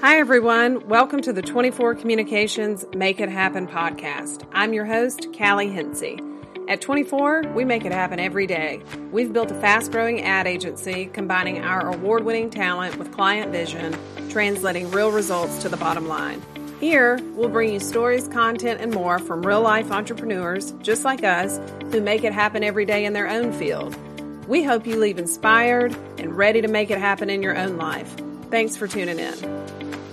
Hi, everyone. Welcome to the 24 Communications Make It Happen podcast. I'm your host, Callie Hensey. At 24, we make it happen every day. We've built a fast-growing ad agency combining our award-winning talent with client vision, translating real results to the bottom line. Here, we'll bring you stories, content, and more from real-life entrepreneurs just like us who make it happen every day in their own field. We hope you leave inspired and ready to make it happen in your own life. Thanks for tuning in.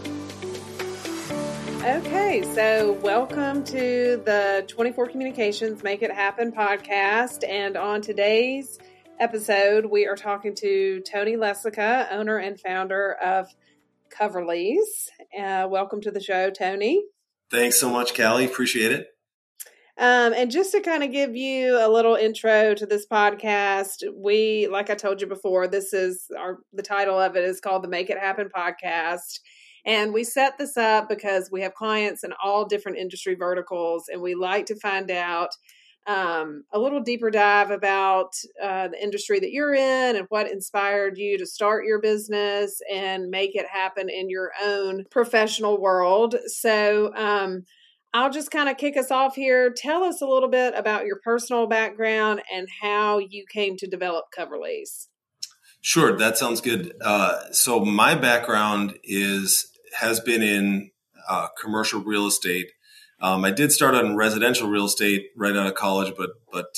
Okay, so welcome to the 24 Communications Make It Happen podcast. And on today's episode, we are talking to Tony Lesica, owner and founder of Coverlease. Welcome to the show, Tony. Thanks so much, Callie. Appreciate it. And just to kind of give you a little intro to this podcast, like I told you before, the title of it is called the Make It Happen podcast. And we set this up because we have clients in all different industry verticals, and we like to find out a little deeper dive about the industry that you're in and what inspired you to start your business and make it happen in your own professional world. So I'll just kind of kick us off here. Tell us a little bit about your personal background and how you came to develop Coverlease. Sure, that sounds good. So my background has been in commercial real estate. I did start on residential real estate right out of college, but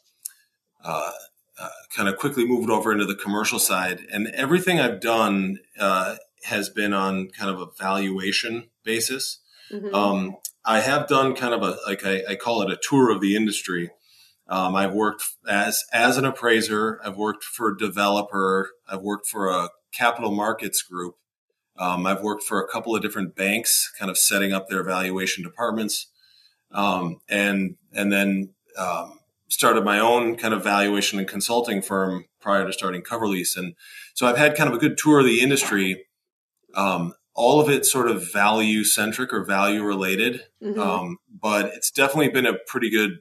kind of quickly moved over into the commercial side. And everything I've done has been on kind of a valuation basis. Mm-hmm. I have done kind of I call it a tour of the industry. I've worked as an appraiser. I've worked for a developer. I've worked for a capital markets group. I've worked for a couple of different banks, kind of setting up their valuation departments, and then started my own kind of valuation and consulting firm prior to starting Coverlease. And so I've had kind of a good tour of the industry. All of it sort of value centric or value related, mm-hmm. But it's definitely been a pretty good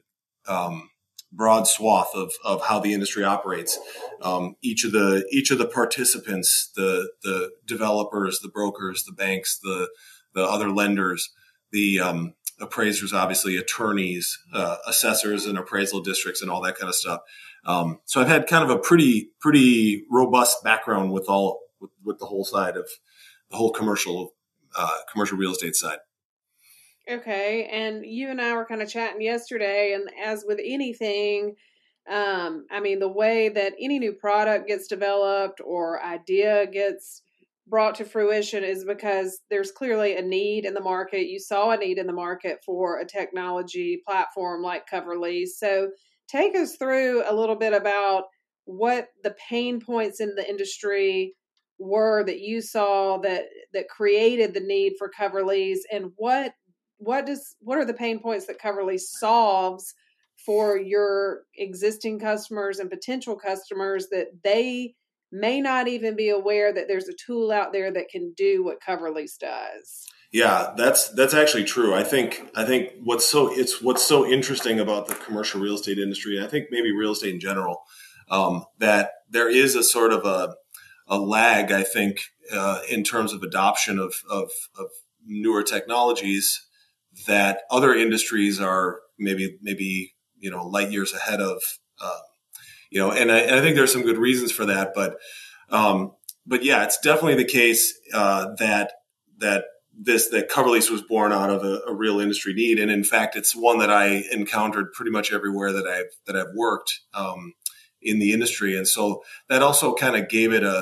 broad swath of how the industry operates. Each of the participants, the developers, the brokers, the banks, the other lenders, the appraisers, obviously attorneys, assessors and appraisal districts and all that kind of stuff. So I've had kind of a pretty robust background with the whole side of the whole commercial real estate side. Okay. And you and I were kind of chatting yesterday, and as with anything, the way that any new product gets developed or idea gets brought to fruition is because there's clearly a need in the market. You saw a need in the market for a technology platform like Coverlease. So take us through a little bit about what the pain points in the industry were that you saw that created the need for Coverlease, and what are the pain points that Coverlease solves for your existing customers and potential customers that they may not even be aware that there's a tool out there that can do what Coverlease does? Yeah, that's actually true. I think what's so interesting about the commercial real estate industry, and I think maybe real estate in general, that there is a sort of a lag, I think, in terms of adoption of newer technologies that other industries are maybe light years ahead of, and I think there's some good reasons for that, but yeah, it's definitely the case that Coverlease was born out of a real industry need, and in fact, it's one that I encountered pretty much everywhere that I've worked in the industry, and so that also kind of gave it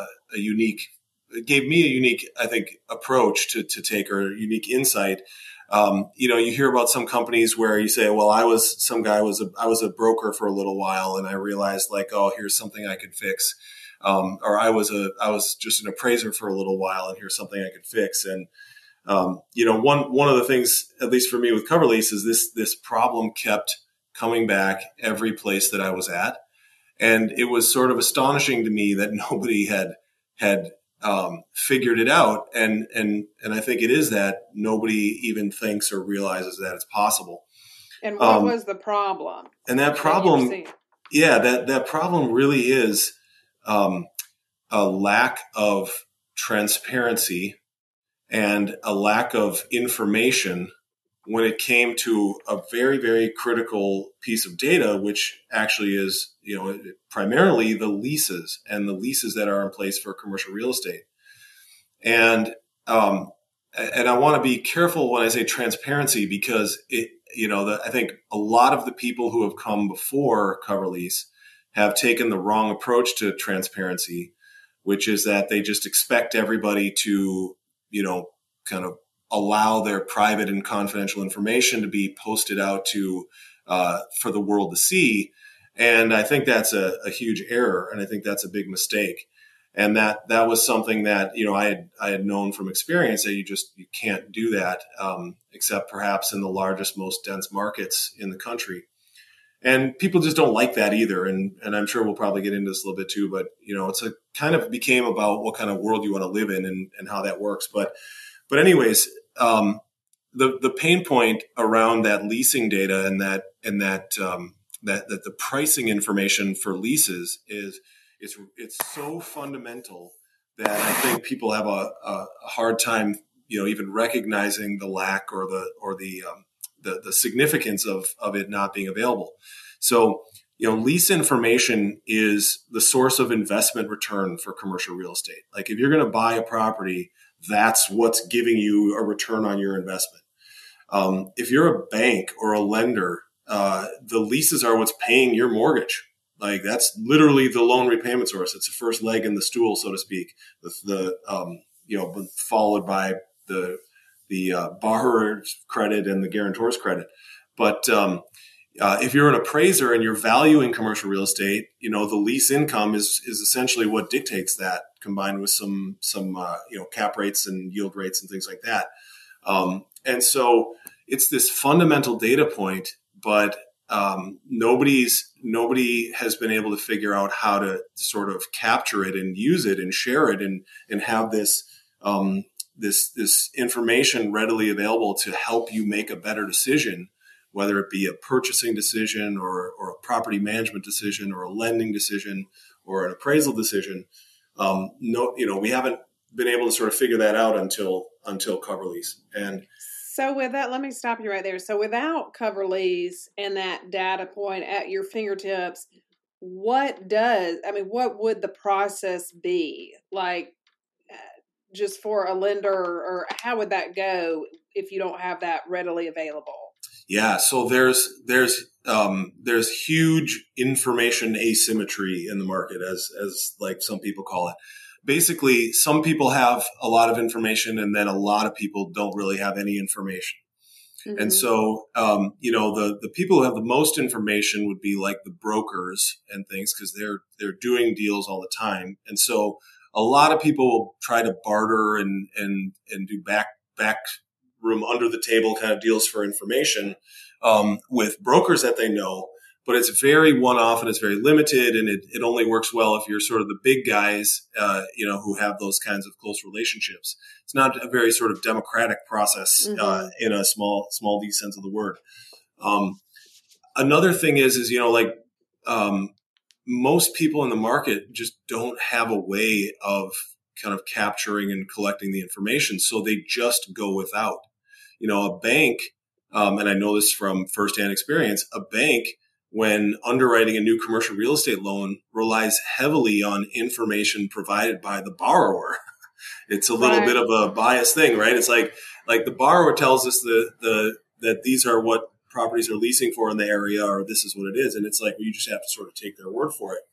gave me a unique, I think, approach to take, or a unique insight. You hear about some companies where you say, well, I was a broker for a little while and I realized here's something I could fix. Or I was just an appraiser for a little while and here's something I could fix. And, one of the things, at least for me with Coverlease, is this problem kept coming back every place that I was at. And it was sort of astonishing to me that nobody had figured it out. And I think it is that nobody even thinks or realizes that it's possible. And what was the problem? And that problem, that problem really is a lack of transparency and a lack of information when it came to a very, very critical piece of data, which actually is, primarily the leases and the leases that are in place for commercial real estate. And I want to be careful when I say transparency, because I think a lot of the people who have come before Cover Lease have taken the wrong approach to transparency, which is that they just expect everybody to, kind of allow their private and confidential information to be posted out to for the world to see. And I think that's a huge error, and I think that's a big mistake. And that was something that I had known from experience that you can't do that, except perhaps in the largest, most dense markets in the country. And people just don't like that either. And I'm sure we'll probably get into this a little bit too. But it's a kind of became about what kind of world you want to live in and how that works. But anyways, the pain point around that leasing data and that the pricing information for leases is it's so fundamental that I think people have a hard time, even recognizing the lack or the significance of it not being available. So, lease information is the source of investment return for commercial real estate. Like if you're going to buy a property, that's what's giving you a return on your investment. If you're a bank or a lender, the leases are what's paying your mortgage. Like that's literally the loan repayment source. It's the first leg in the stool, so to speak. Followed by the borrower's credit and the guarantor's credit. But if you're an appraiser and you're valuing commercial real estate, the lease income is essentially what dictates that, combined with some cap rates and yield rates and things like that. And so it's this fundamental data point, but nobody has been able to figure out how to sort of capture it and use it and share it and have this information readily available to help you make a better decision, whether it be a purchasing decision or a property management decision or a lending decision or an appraisal decision. We haven't been able to sort of figure that out until Cover Lease. And so with that, let me stop you right there. So without Cover Lease and that data point at your fingertips, what would the process be like just for a lender, or how would that go if you don't have that readily available? Yeah. So there's huge information asymmetry in the market, as like some people call it. Basically, some people have a lot of information and then a lot of people don't really have any information. Mm-hmm. And so, the people who have the most information would be like the brokers and things, because they're doing deals all the time. And so a lot of people will try to barter and do back room under the table kind of deals for information with brokers that they know. But it's very one-off and it's very limited, and it only works well if you're sort of the big guys, who have those kinds of close relationships. It's not a very sort of democratic process in a small D sense of the word. Another thing is most people in the market just don't have a way of kind of capturing and collecting the information, so they just go without. A bank, and I know this from firsthand experience, a bank, when underwriting a new commercial real estate loan, relies heavily on information provided by the borrower. It's a little bit of a biased thing, right? It's like the borrower tells us that these are what properties are leasing for in the area, or this is what it is. And it's like, you just have to sort of take their word for it.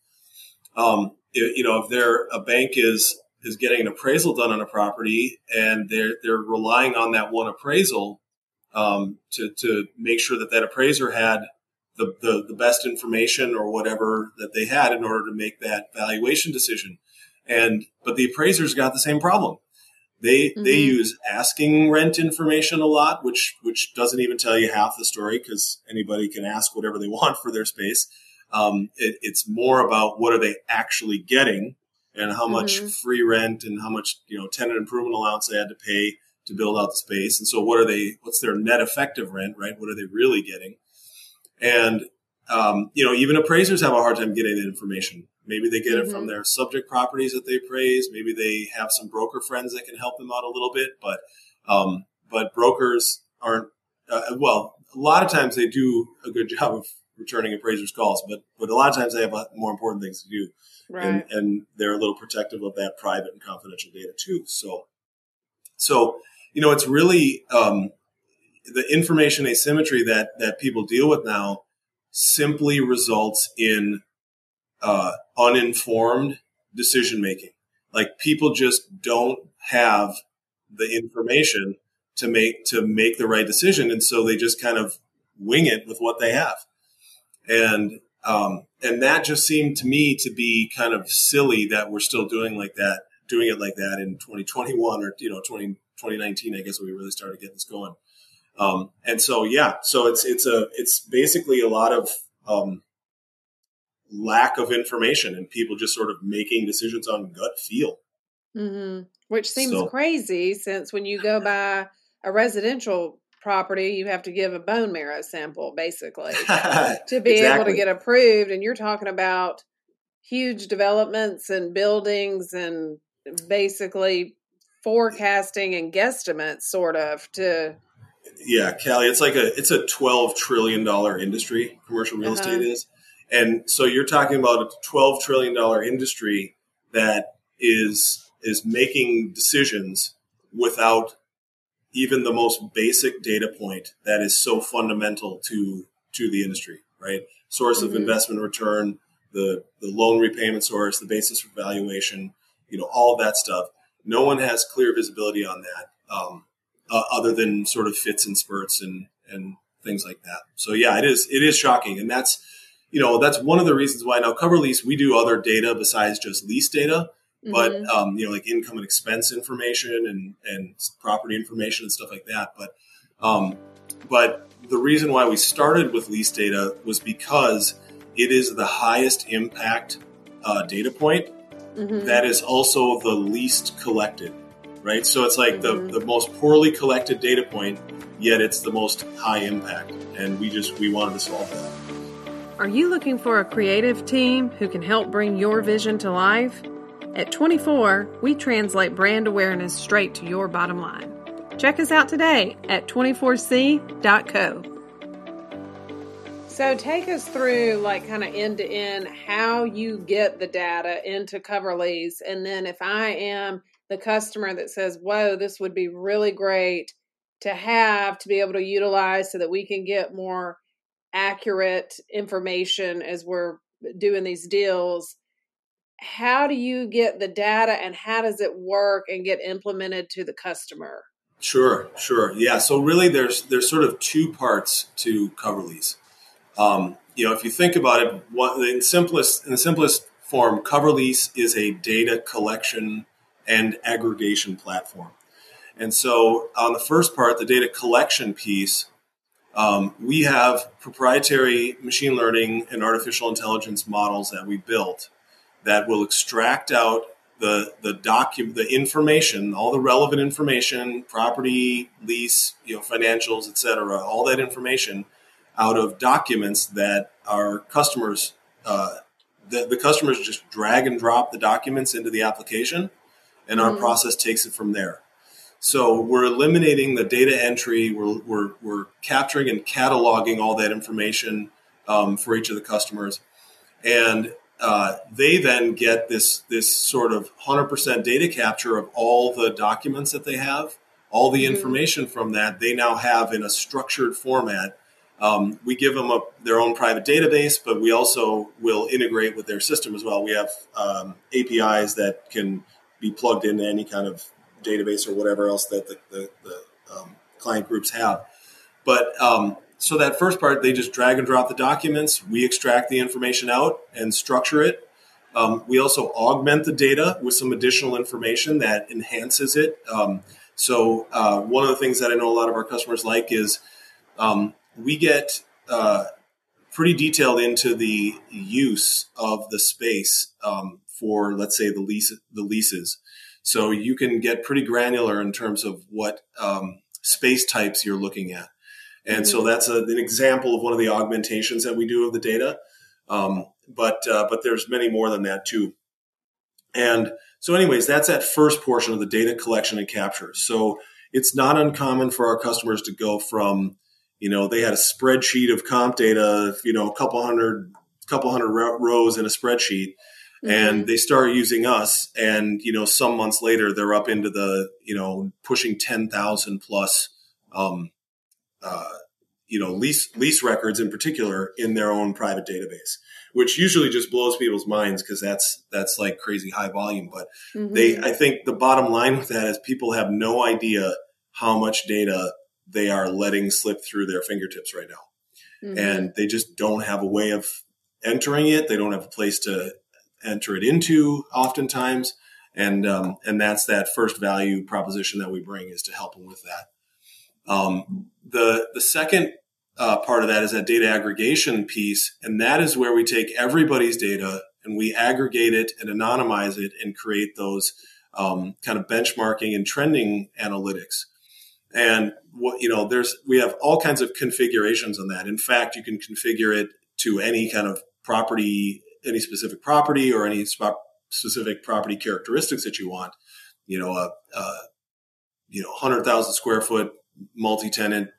If a bank is getting an appraisal done on a property and they're relying on that one appraisal to make sure that appraiser had the best information or whatever that they had in order to make that valuation decision. But the appraisers got the same problem. They use asking rent information a lot, which doesn't even tell you half the story, because anybody can ask whatever they want for their space. It's more about what are they actually getting and how much free rent and how much tenant improvement allowance they had to pay to build out the space. And so what's their net effective rent, right? What are they really getting? And, even appraisers have a hard time getting that information, Maybe they get it from their subject properties that they appraise. Maybe they have some broker friends that can help them out a little bit. But brokers aren't, well, a lot of times they do a good job of returning appraisers' calls, but a lot of times they have more important things to do. Right. And they're a little protective of that private and confidential data too. So it's really the information asymmetry that people deal with now simply results in uninformed decision making. Like people just don't have the information to make the right decision, and so they just kind of wing it with what they have. And that just seemed to me to be kind of silly that we're still doing it like that in 2021 or 2019, I guess, when we really started getting this going. And so it's basically a lot of lack of information and people just sort of making decisions on gut feel. Mm-hmm. Which seems crazy, since when you go buy a residential property, you have to give a bone marrow sample, basically, to be able to get approved. And you're talking about huge developments and buildings and basically forecasting and guesstimates, sort of, to... Yeah, Callie, it's a $12 trillion industry, commercial real estate is. And so you're talking about a $12 trillion industry that is making decisions without even the most basic data point that is so fundamental to the industry, right? Source of investment return, the loan repayment source, the basis for valuation, all of that stuff. No one has clear visibility on that, other than sort of fits and spurts and things like that. So yeah, it is shocking. And that's one of the reasons why now Cover Lease, we do other data besides just lease data. But, like income and expense information and property information and stuff like that. But the reason why we started with lease data was because it is the highest impact data point that is also the least collected, right? So it's like the most poorly collected data point, yet it's the most high impact. And we wanted to solve that. Are you looking for a creative team who can help bring your vision to life? At 24, we translate brand awareness straight to your bottom line. Check us out today at 24c.co. So take us through, like, kind of end to end, how you get the data into Cover Lease. And then if I am the customer that says, whoa, this would be really great to have, to be able to utilize so that we can get more accurate information as we're doing these deals, how do you get the data and how does it work and get implemented to the customer? Sure. Yeah. So really there's sort of two parts to Cover Lease. If you think about it, in the simplest form, Cover Lease is a data collection and aggregation platform. And so on the first part, the data collection piece, we have proprietary machine learning and artificial intelligence models that we built that will extract out the information, all the relevant information, property, lease, financials, etc., all that information out of documents that our customers, the customers just drag and drop the documents into the application, and our process takes it from there. So we're eliminating the data entry. We're capturing and cataloging all that information for each of the customers, and they then get this sort of 100% data capture of all the documents that they have, all the information from that they now have in a structured format. We give them their own private database, but we also will integrate with their system as well. We have APIs that can be plugged into any kind of database or whatever else that the client groups have. But so that first part, they just drag and drop the documents. We extract the information out and structure it. We also augment the data with some additional information that enhances it. So one of the things that I know a lot of our customers like is we get pretty detailed into the use of the space for, let's say, the leases. So you can get pretty granular in terms of what space types you're looking at. And so that's an example of one of the augmentations that we do of the data. But there's many more than that too. And so anyways, that's that first portion of the data collection and capture. So it's not uncommon for our customers to go from, they had a spreadsheet of comp data, a couple hundred rows in a spreadsheet, and they start using us. And, some months later, they're up into the, pushing 10,000 plus, lease records in particular in their own private database, which usually just blows people's minds because that's like crazy high volume. But I think the bottom line with that is people have no idea how much data they are letting slip through their fingertips right now. And they just don't have a way of entering it. They don't have a place to enter it into oftentimes. And that's that first value proposition that we bring, is to help them with that. The second part of that is that data aggregation piece, and that is where we take everybody's data and we aggregate it and anonymize it and create those kind of benchmarking and trending analytics. And we have all kinds of configurations on that. In fact, you can configure it to any kind of property, any specific property, or any specific property characteristics that you want. 100,000 square foot multi-tenant,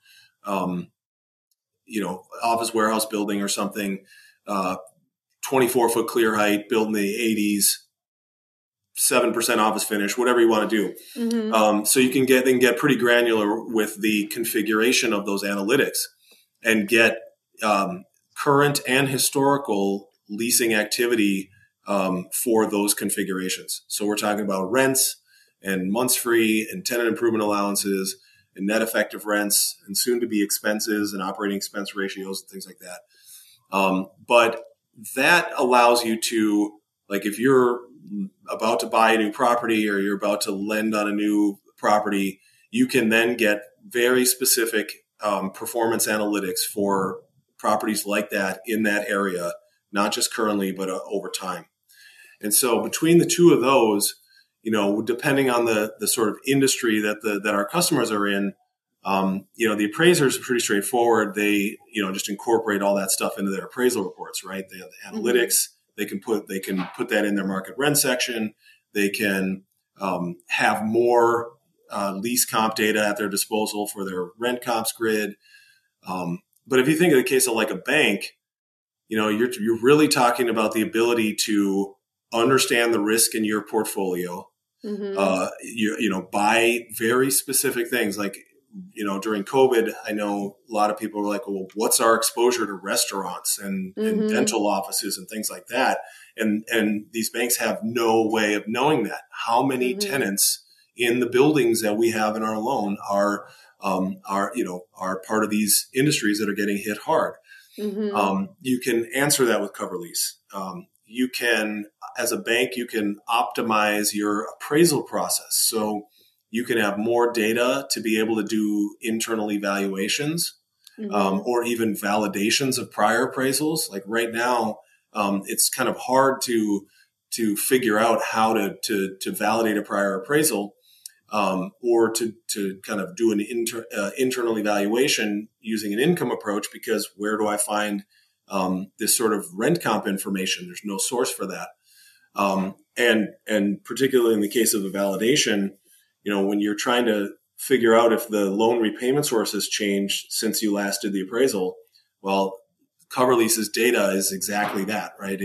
office warehouse building or something, 24-foot clear height, built in the 80s, 7% office finish, whatever you want to do. So you can get pretty granular with the configuration of those analytics and get current and historical leasing activity for those configurations. So we're talking about rents and months free and tenant improvement allowances and net effective rents and soon to be expenses and operating expense ratios and things like that. But that allows you to, like, if you're about to buy a new property or you're about to lend on a new property, you can then get very specific performance analytics for properties like that in that area, not just currently, but over time. And so between the two of those, depending on the sort of industry that our customers are in, the appraisers are pretty straightforward. They, just incorporate all that stuff into their appraisal reports, right? They have the analytics. They can put that in their market rent section. They can have more lease comp data at their disposal for their rent comps grid. But if you think of the case of like a bank, you're really talking about the ability to understand the risk in your portfolio. Buy very specific things. Like, during COVID, I know a lot of people were like, well, what's our exposure to restaurants and dental offices and things like that? And these banks have no way of knowing that. How many tenants in the buildings that we have in our loan are part of these industries that are getting hit hard? You can answer that with Cover Lease. You can, as a bank, you can optimize your appraisal process. So you can have more data to be able to do internal evaluations or even validations of prior appraisals. Like right now, it's kind of hard to figure out how to validate a prior appraisal or to kind of do an internal evaluation using an income approach, because where do I find this sort of rent comp information? There's no source for that. And particularly in the case of a validation, when you're trying to figure out if the loan repayment source has changed since you last did the appraisal, well, Cover Lease's data is exactly that, right?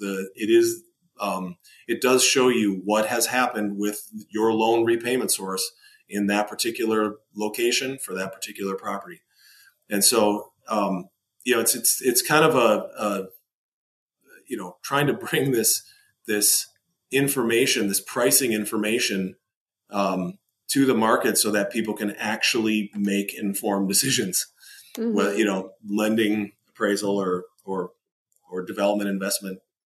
It does show you what has happened with your loan repayment source in that particular location for that particular property. And so, it's kind of trying to bring this information, this pricing information, to the market so that people can actually make informed decisions. Well, lending, appraisal, or development investment,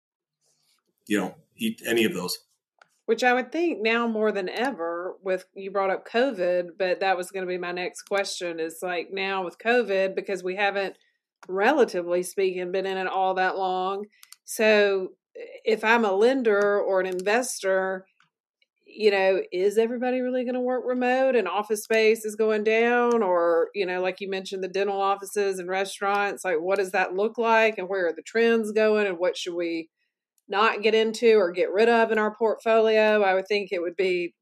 any of those. Which I would think now more than ever, with, you brought up COVID, but that was going to be my next question, is like now with COVID, because we haven't, relatively speaking, been in it all that long. So if I'm a lender or an investor, is everybody really going to work remote and office space is going down? Or, like you mentioned, the dental offices and restaurants, like what does that look like and where are the trends going and what should we not get into or get rid of in our portfolio? I would think it would be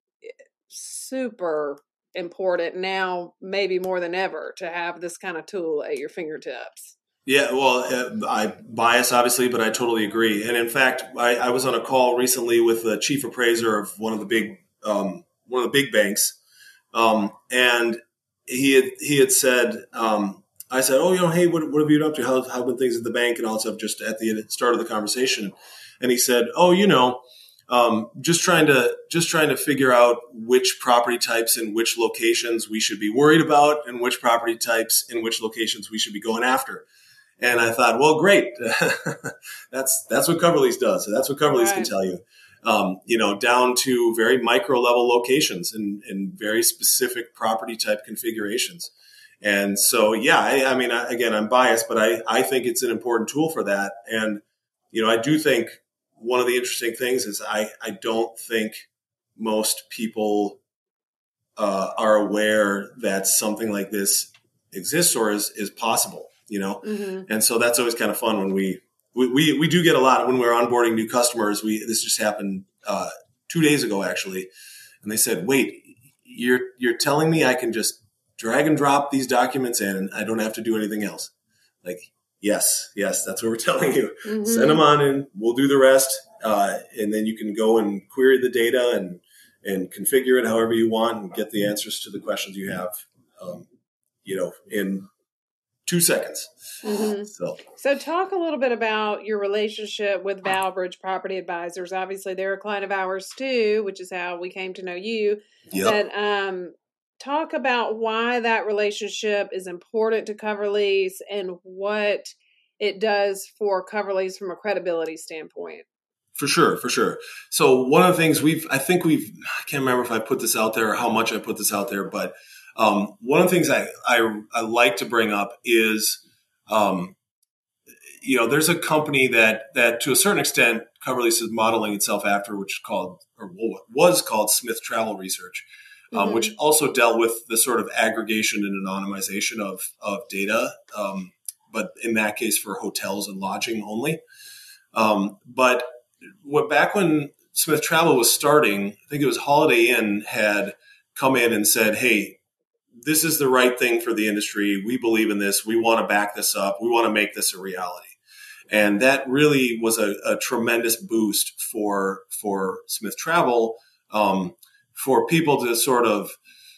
super important now, maybe more than ever, to have this kind of tool at your fingertips. Yeah, well, I bias obviously, but I totally agree. And in fact, I was on a call recently with the chief appraiser of one of the big banks, and he had said, I said, oh, hey, what have you been up to? How have been things at the bank and all that stuff? Just at the start of the conversation, and he said, oh, just trying to figure out which property types and which locations we should be worried about, and which property types in which locations we should be going after. And I thought, well, great. That's what Coverlease does. So that's what Coverlease can tell you. Down to very micro level locations and very specific property type configurations. And so, yeah, again, I'm biased, but I think it's an important tool for that. And, I do think one of the interesting things is I don't think most people are aware that something like this exists or is possible. And so that's always kind of fun when we do get a lot when we're onboarding new customers. This just happened 2 days ago, actually. And they said, wait, you're telling me I can just drag and drop these documents in and I don't have to do anything else? Like, yes, that's what we're telling you. Mm-hmm. Send them on in, we'll do the rest. And then you can go and query the data and configure it however you want and get the answers to the questions you have, in 2 seconds. Mm-hmm. So talk a little bit about your relationship with Valbridge Property Advisors. Obviously, they're a client of ours too, which is how we came to know you. Yep. But talk about why that relationship is important to Coverlease and what it does for Coverlease from a credibility standpoint. For sure. So one of the things I can't remember if I put this out there or how much I put this out there, but one of the things I like to bring up is, there's a company that to a certain extent Coverlease is modeling itself after, which was called Smith Travel Research, which also dealt with the sort of aggregation and anonymization of data, but in that case for hotels and lodging only. But back when Smith Travel was starting, I think it was Holiday Inn had come in and said, hey, this is the right thing for the industry. We believe in this. We want to back this up. We want to make this a reality. And that really was a tremendous boost for Smith Travel, for people to sort of,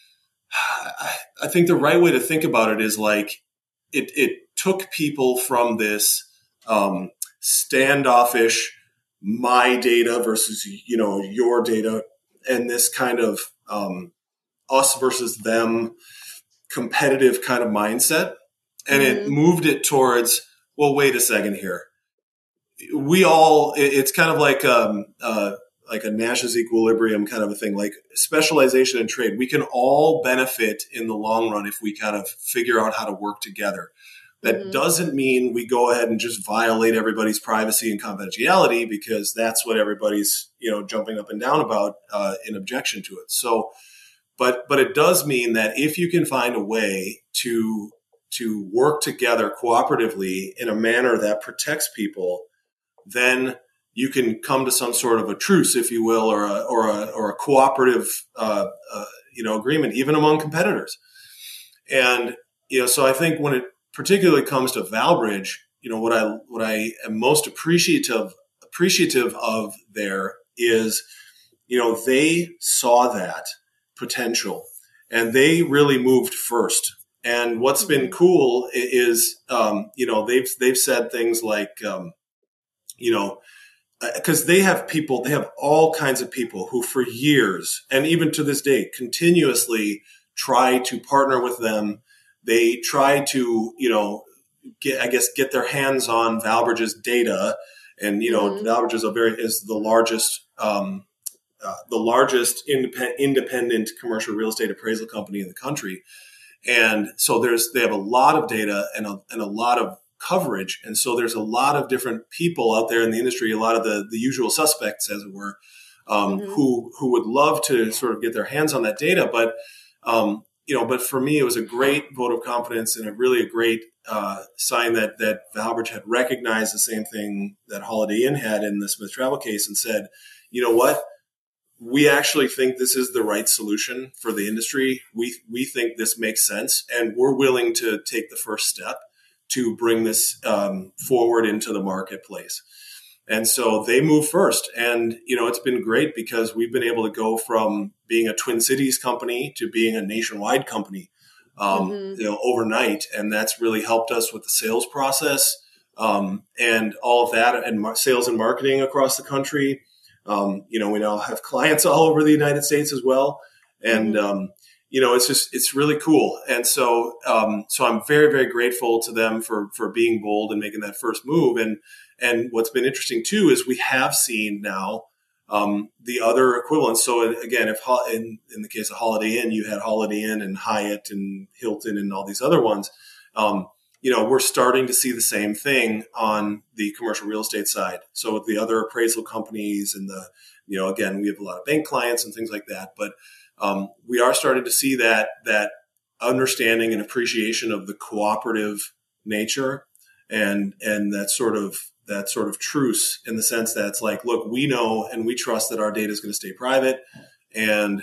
I think the right way to think about it is like it took people from this standoffish, my data versus, your data, and this kind of us versus them competitive kind of mindset. And it moved it towards, well, wait a second here. It's kind of like a Nash's equilibrium kind of a thing, like specialization in trade. We can all benefit in the long run if we kind of figure out how to work together. That doesn't mean we go ahead and just violate everybody's privacy and confidentiality, because that's what everybody's, jumping up and down about in objection to it. So, but it does mean that if you can find a way to work together cooperatively in a manner that protects people, then you can come to some sort of a truce, if you will, or a cooperative agreement, even among competitors. And so I think when it particularly comes to Valbridge, what I am most appreciative of there is, they saw that potential and they really moved first. And what's been cool is, they've said things like, because they have all kinds of people who for years and even to this day continuously try to partner with them. They try to, get their hands on Valbridge's data, and Valbridge is the largest independent commercial real estate appraisal company in the country, and so they have a lot of data and a lot of coverage, and so there's a lot of different people out there in the industry, a lot of the usual suspects, as it were, who would love to sort of get their hands on that data. But but for me, it was a great vote of confidence and a great sign that Valbridge had recognized the same thing that Holiday Inn had in the Smith Travel case and said, you know what? We actually think this is the right solution for the industry. We think this makes sense, and we're willing to take the first step to bring this forward into the marketplace. And so they moved first. And, it's been great because we've been able to go from being a Twin Cities company to being a nationwide company, overnight. And that's really helped us with the sales process and all of that, and sales and marketing across the country. We now have clients all over the United States as well. And, it's really cool. And so I'm very, very grateful to them for being bold and making that first move. And what's been interesting too, is we have seen now, the other equivalents. So again, if in the case of Holiday Inn, you had Holiday Inn and Hyatt and Hilton and all these other ones, we're starting to see the same thing on the commercial real estate side. So with the other appraisal companies and again, we have a lot of bank clients and things like that, but we are starting to see that understanding and appreciation of the cooperative nature and that sort of truce, in the sense that it's like, look, we know and we trust that our data is going to stay private, and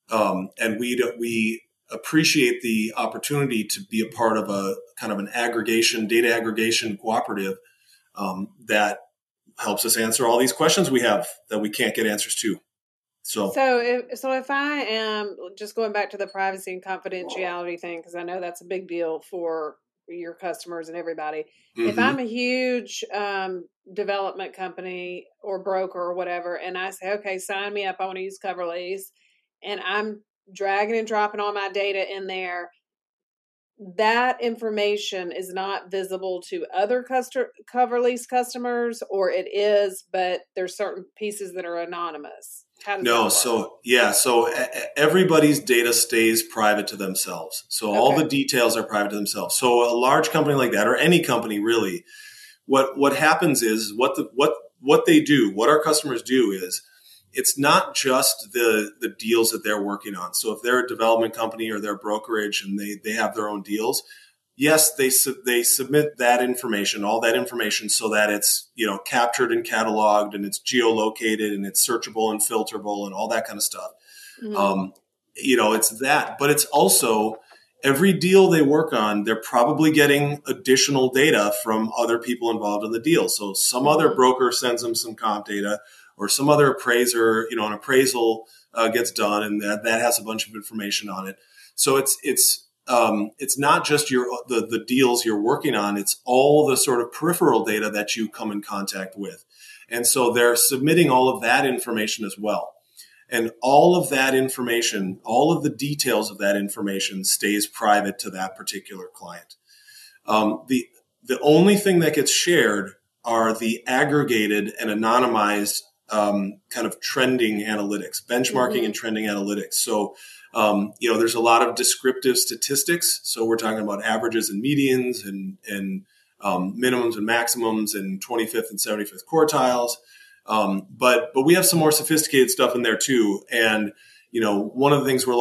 we appreciate the opportunity to be a part of a kind of an data aggregation cooperative that helps us answer all these questions we have that we can't get answers to. So if I am just going back to the privacy and confidentiality thing, because I know that's a big deal for your customers and everybody. Mm-hmm. If I'm a huge development company or broker or whatever, and I say, okay, sign me up, I want to use CoverLease, and I'm dragging and dropping all my data in there, that information is not visible to other CoverLease customers, or it is, but there's certain pieces that are anonymous. No, so everybody's data stays private to themselves. So all the details are private to themselves. So a large company like that, or any company really, what happens is what they do, what our customers do is, it's not just the deals that they're working on. So if they're a development company or they're a brokerage and they have their own deals, yes, they submit that information, all that information, so that it's captured and cataloged, and it's geolocated and it's searchable and filterable and all that kind of stuff. Mm-hmm. It's that, but it's also every deal they work on, they're probably getting additional data from other people involved in the deal. So some other broker sends them some comp data, or some other appraiser, an appraisal gets done, and that has a bunch of information on it. So it's not just the deals you're working on, it's all the sort of peripheral data that you come in contact with. And so they're submitting all of that information as well. And all of that information, all of the details of that information stays private to that particular client. The only thing that gets shared are the aggregated and anonymized kind of trending analytics, benchmarking and trending analytics. So there's a lot of descriptive statistics. So we're talking about averages and medians and minimums and maximums and 25th and 75th quartiles. But we have some more sophisticated stuff in there too. And, one of the things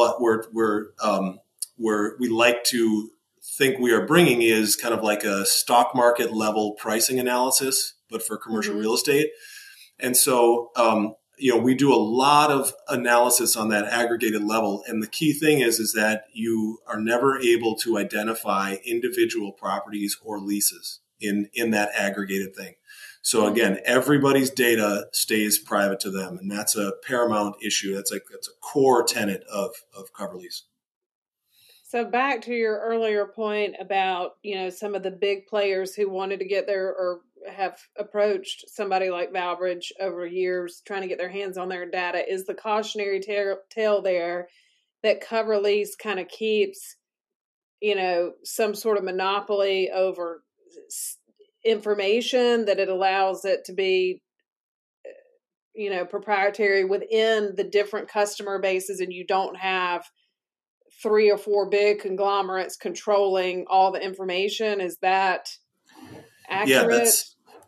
we like to think we are bringing is kind of like a stock market level pricing analysis, but for commercial real estate. And so, we do a lot of analysis on that aggregated level. And the key thing is that you are never able to identify individual properties or leases in that aggregated thing. So again, everybody's data stays private to them. And that's a paramount issue. That's a core tenet of CoverLease. So back to your earlier point about, some of the big players who wanted to get there or have approached somebody like Valbridge over years trying to get their hands on their data, is the cautionary tale there that CoverLease kind of keeps, some sort of monopoly over information, that it allows it to be, proprietary within the different customer bases, and you don't have 3 or 4 big conglomerates controlling all the information. Is that accurate? Yeah,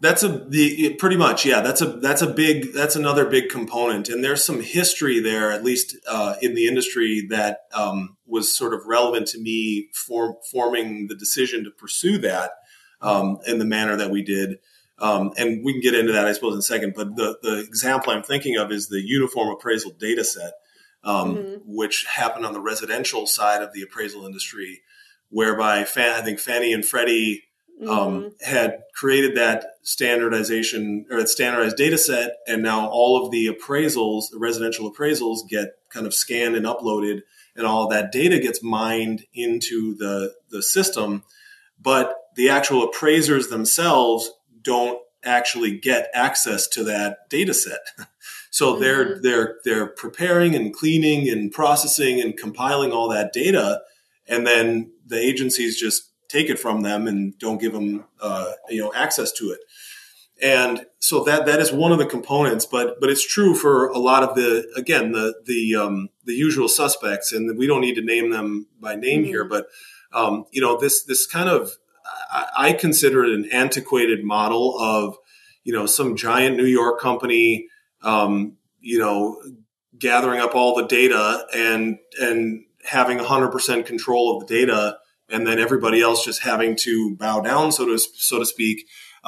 Pretty much, yeah. That's another big component, and there's some history there, at least in the industry, that was sort of relevant to me forming the decision to pursue that in the manner that we did. And we can get into that, I suppose, in a second. But the example I'm thinking of is the Uniform Appraisal Data Set, which happened on the residential side of the appraisal industry, whereby I think Fannie and Freddie had created that standardization or that standardized data set, and now all of the appraisals, the residential appraisals, get kind of scanned and uploaded, and all of that data gets mined into the system. But the actual appraisers themselves don't actually get access to that data set. So they're preparing and cleaning and processing and compiling all that data, and then the agencies just take it from them and don't give them access to it. And so that is one of the components, but it's true for a lot of the usual suspects, and we don't need to name them by name here, but this kind of, I consider it an antiquated model of some giant New York company gathering up all the data and having 100% control of the data, and then everybody else just having to bow down, so to speak.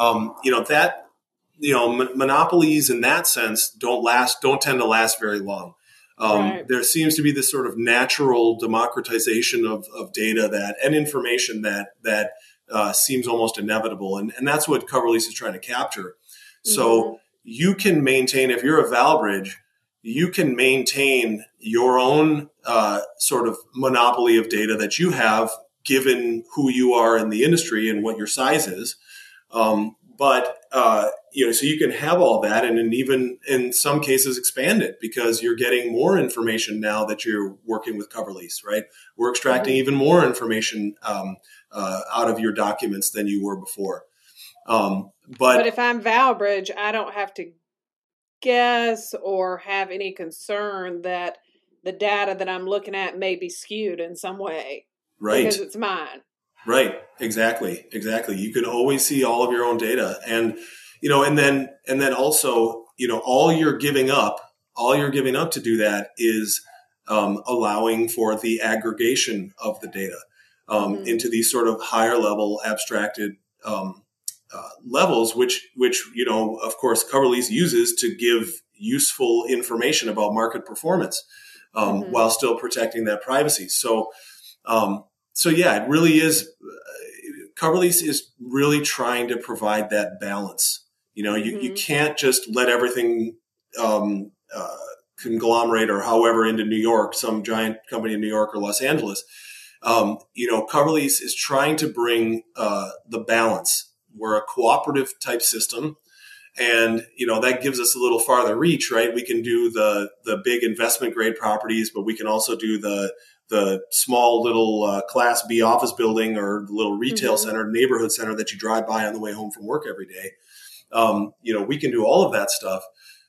Monopolies in that sense don't tend to last very long. Right. There seems to be this sort of natural democratization of data and information that seems almost inevitable, and that's what Coverlease is trying to capture. So you can maintain, if you're a Valbridge, you can maintain your own sort of monopoly of data that you have, given who you are in the industry and what your size is. So you can have all that, and then even in some cases expand it, because you're getting more information now that you're working with Coverlease, right? We're extracting even more information out of your documents than you were before. But if I'm Valbridge, I don't have to guess or have any concern that the data that I'm looking at may be skewed in some way. Right. Because it's mine. Right. Exactly. You can always see all of your own data. And, and then also, all you're giving up to do that is allowing for the aggregation of the data into these sort of higher level abstracted levels, which of course, Coverlease uses to give useful information about market performance while still protecting that privacy. So it really is. Coverlease is really trying to provide that balance. You can't just let everything conglomerate or however into New York, some giant company in New York or Los Angeles. Coverlease is trying to bring the balance. We're a cooperative type system, and that gives us a little farther reach, right? We can do the big investment grade properties, but we can also do the small little Class B office building or the little retail center, neighborhood center that you drive by on the way home from work every day. We can do all of that stuff,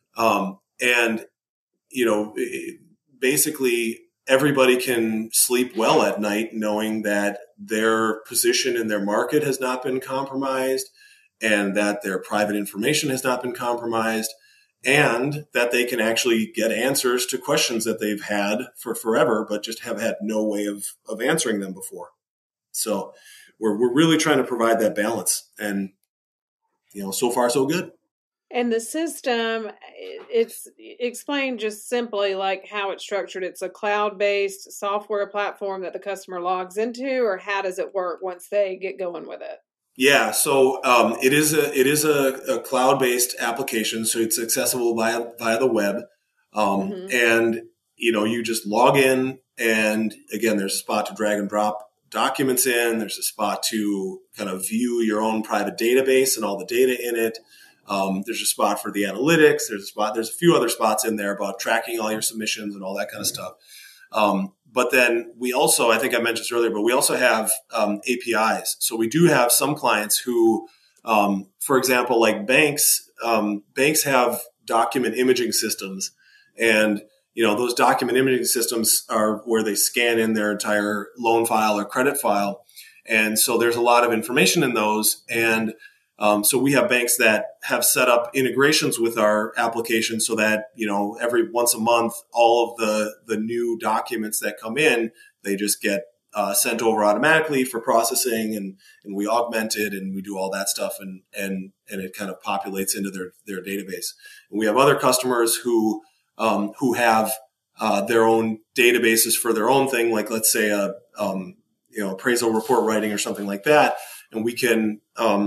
basically everybody can sleep well at night knowing that their position in their market has not been compromised, and that their private information has not been compromised, and that they can actually get answers to questions that they've had for forever, but just have had no way of answering them before. So we're really trying to provide that balance, and so far so good. And the system, it's explained just simply like how it's structured. It's a cloud-based software platform that the customer logs into, or how does it work once they get going with it? Yeah, so it is a cloud-based application, so it's accessible via the web, and you just log in, and again, there's a spot to drag and drop documents in. There's a spot to kind of view your own private database and all the data in it. There's a spot for the analytics. There's a few other spots in there about tracking all your submissions and all that kind of stuff. But then we also, I think I mentioned this earlier, but we also have APIs. So we do have some clients who, for example, like banks have document imaging systems, and those document imaging systems are where they scan in their entire loan file or credit file. And so there's a lot of information in those, and So we have banks that have set up integrations with our application so that, every once a month, all of the new documents that come in, they just get sent over automatically for processing, and we augment it and we do all that stuff, and it kind of populates into their database. And we have other customers who have their own databases for their own thing, like let's say appraisal report writing or something like that, and we can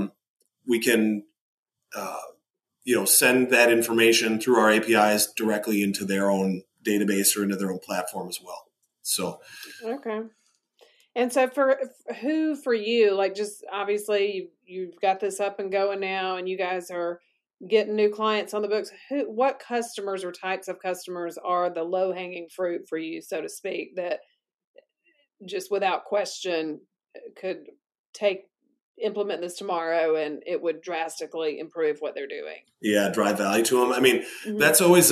send that information through our APIs directly into their own database or into their own platform as well. So, okay. And so for you, like, just obviously you've got this up and going now, and you guys are getting new clients on the books. What customers or types of customers are the low hanging fruit for you, so to speak, that just without question could implement this tomorrow and it would drastically improve what they're doing? Yeah, drive value to them. I mean, that's always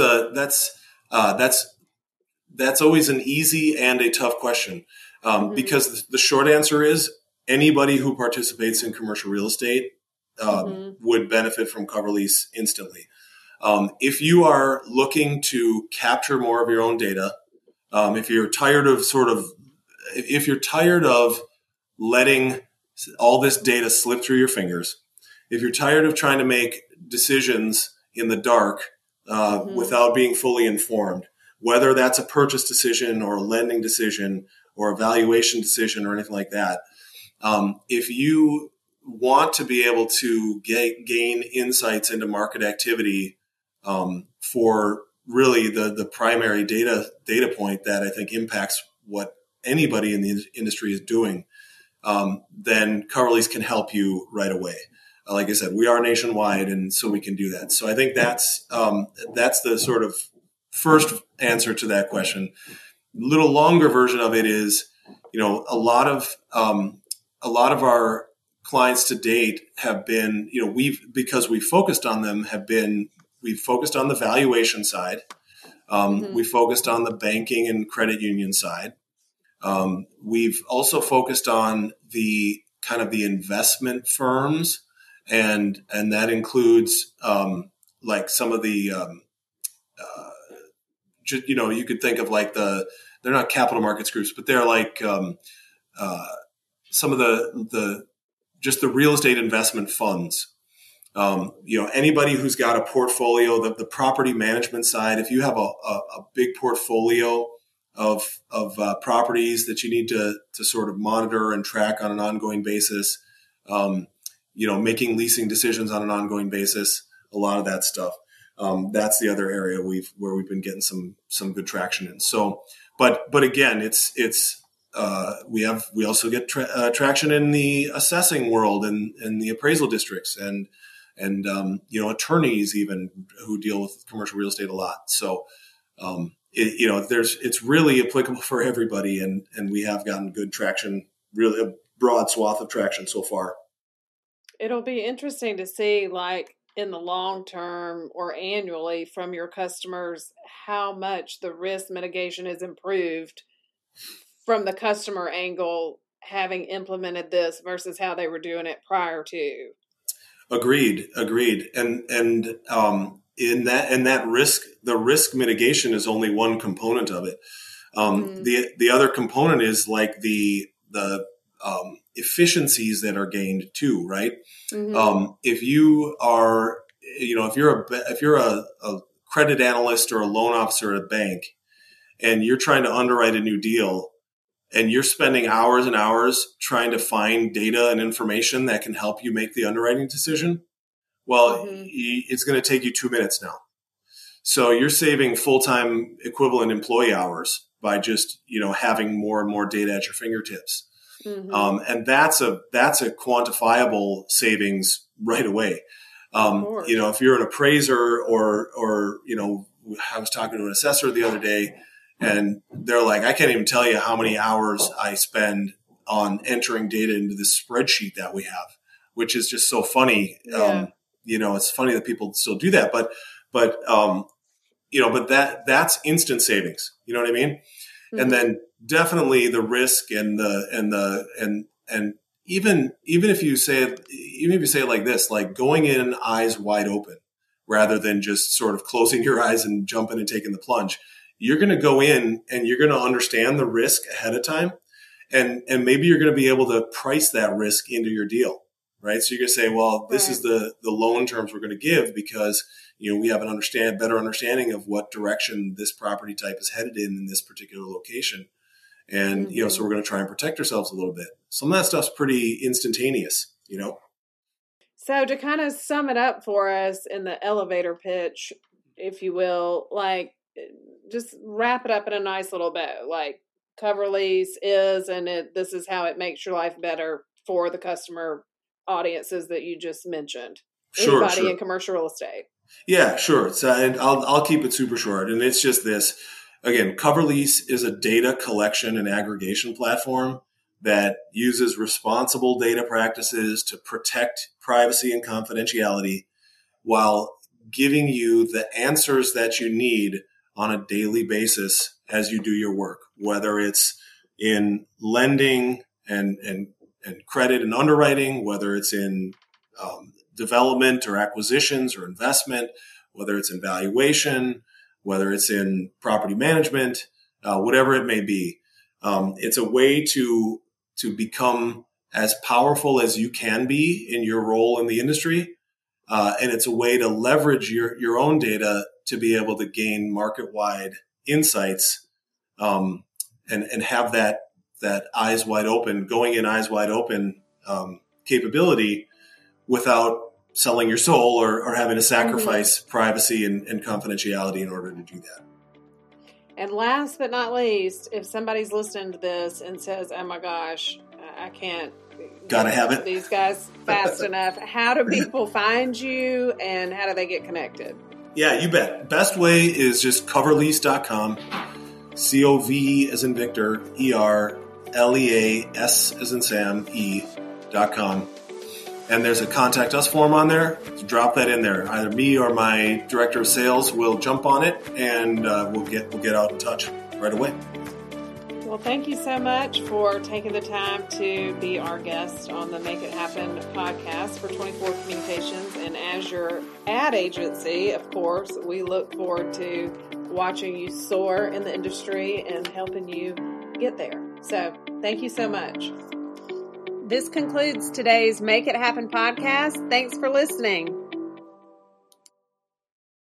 that's always an easy and a tough question, because the short answer is anybody who participates in commercial real estate would benefit from Coverlease instantly. If you are looking to capture more of your own data, if you're tired of letting all this data slip through your fingers, if you're tired of trying to make decisions in the dark without being fully informed, whether that's a purchase decision or a lending decision or a valuation decision or anything like that, if you want to be able to gain insights into market activity for really the primary data point that I think impacts what anybody in the industry is doing, then Coverlease can help you right away. Like I said, we are nationwide, and so we can do that. So I think that's the sort of first answer to that question. A little longer version of it is, a lot of our clients to date have been, because we focused on them, we've focused on the valuation side. We focused on the banking and credit union side. We've also focused on the kind of the investment firms, and that includes like some of the you could think of like they're not capital markets groups, but they're like some of the real estate investment funds. Anybody who's got a portfolio, the property management side, if you have a big portfolio of properties that you need to sort of monitor and track on an ongoing basis, making leasing decisions on an ongoing basis, a lot of that stuff. That's the other area where we've been getting some good traction in. So, but again, we also get traction in the assessing world and the appraisal districts and attorneys even who deal with commercial real estate a lot. So, it's really applicable for everybody, and we have gotten good traction, really a broad swath of traction so far. It'll be interesting to see, like, in the long term or annually from your customers, how much the risk mitigation is improved from the customer angle, having implemented this versus how they were doing it prior to. Agreed. And in that risk, the risk mitigation is only one component of it. The other component is like the efficiencies that are gained too, right? If you are, if you're a credit analyst or a loan officer at a bank, and you're trying to underwrite a new deal, and you're spending hours and hours trying to find data and information that can help you make the underwriting decision, well, it's going to take you 2 minutes now. So you're saving full-time equivalent employee hours by just, having more and more data at your fingertips. And that's a quantifiable savings right away. If you're an appraiser or I was talking to an assessor the other day, and they're like, I can't even tell you how many hours I spend on entering data into this spreadsheet that we have, which is just so funny. Yeah. It's funny that people still do that, but that's instant savings. You know what I mean? And then definitely the risk and even if you say it like this, like going in eyes wide open rather than just sort of closing your eyes and jumping and taking the plunge, you're going to go in and you're going to understand the risk ahead of time. And maybe you're going to be able to price that risk into your deal, right? So you're going to say, well, this is the loan terms we're going to give because, we have better understanding of what direction this property type is headed in this particular location. And, so we're going to try and protect ourselves a little bit. Some of that stuff's pretty instantaneous, So to kind of sum it up for us in the elevator pitch, if you will, like just wrap it up in a nice little bow, like cover lease is, and this is how it makes your life better for the customer audiences that you just mentioned. Anybody in commercial real estate. Yeah, sure. So, and I'll keep it super short. And it's just this. Again, Cover Lease is a data collection and aggregation platform that uses responsible data practices to protect privacy and confidentiality while giving you the answers that you need on a daily basis as you do your work, whether it's in lending and credit and underwriting, whether it's in development or acquisitions or investment, whether it's in valuation, whether it's in property management, whatever it may be. It's a way to become as powerful as you can be in your role in the industry. And it's a way to leverage your own data to be able to gain market-wide insights and have that eyes wide open, going in eyes wide open capability without selling your soul or having to sacrifice privacy and confidentiality in order to do that. And last but not least, if somebody's listening to this and says, oh my gosh, I can't gotta have it, these guys fast enough, how do people find you and how do they get connected? Yeah, you bet. Best way is just coverlease.com, COV as in Victor, ERLEAS as in Sam, E.com. And there's a contact us form on there. So drop that in there. Either me or my director of sales will jump on it, and we'll get out in touch right away. Well, thank you so much for taking the time to be our guest on the Make It Happen podcast for 24 Communications. And as your ad agency, of course, we look forward to watching you soar in the industry and helping you get there. So thank you so much. This concludes today's Make It Happen podcast. Thanks for listening.